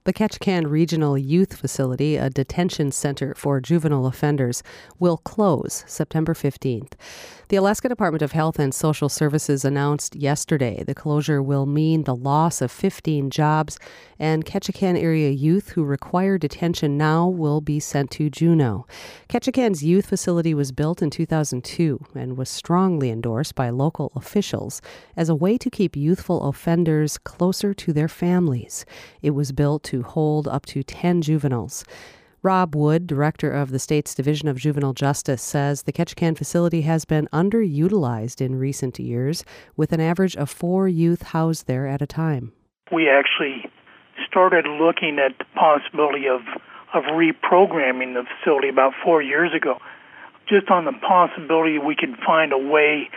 The Ketchikan Regional Youth Facility, a detention center for juvenile offenders, will close September 15th. The Alaska Department of Health and Social Services announced yesterday the closure will mean the loss of 15 jobs, and Ketchikan area youth who require detention now will be sent to Juneau. Ketchikan's youth facility was built in 2002 and was strongly endorsed by local officials as a way to keep youthful offenders closer to their families. It was built to hold up to 10 juveniles. Rob Wood, director of the state's Division of Juvenile Justice, says the Ketchikan facility has been underutilized in recent years, with an average of 4 youth housed there at a time. We actually started looking at the possibility of reprogramming the facility about 4 years ago, just on the possibility we could find a way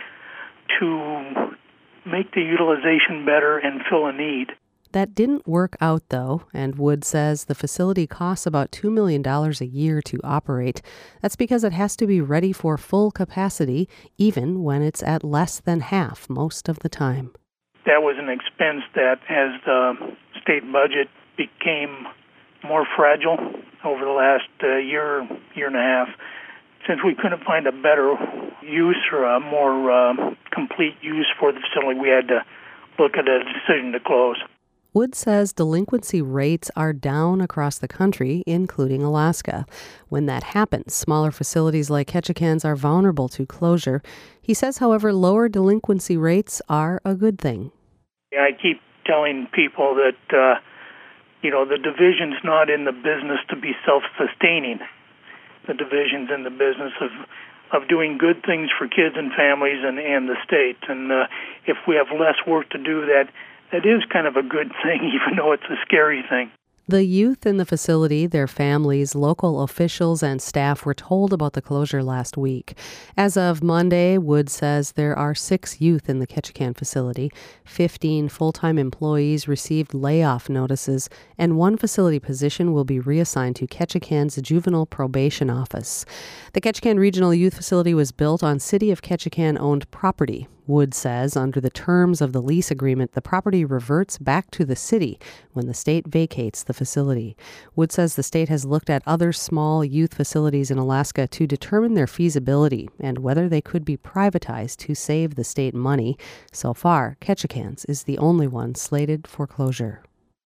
to make the utilization better and fill a need. That didn't work out, though, and Wood says the facility costs about $2 million a year to operate. That's because it has to be ready for full capacity, even when it's at less than half most of the time. That was an expense that, as the state budget became more fragile over the last year and a half, since we couldn't find a better use or a more complete use for the facility, we had to look at a decision to close. Wood says delinquency rates are down across the country, including Alaska. When that happens, smaller facilities like Ketchikan's are vulnerable to closure. He says, however, lower delinquency rates are a good thing. I keep telling people that, the division's not in the business to be self-sustaining. The division's in the business of doing good things for kids and families and the state. And if we have less work to do, that is kind of a good thing, even though it's a scary thing. The youth in the facility, their families, local officials, and staff were told about the closure last week. As of Monday, Wood says there are 6 youth in the Ketchikan facility. 15 full-time employees received layoff notices, and 1 facility position will be reassigned to Ketchikan's Juvenile Probation Office. The Ketchikan Regional Youth Facility was built on City of Ketchikan-owned property. Wood says under the terms of the lease agreement, the property reverts back to the city when the state vacates the facility. Wood says the state has looked at other small youth facilities in Alaska to determine their feasibility and whether they could be privatized to save the state money. So far, Ketchikan's is the only one slated for closure.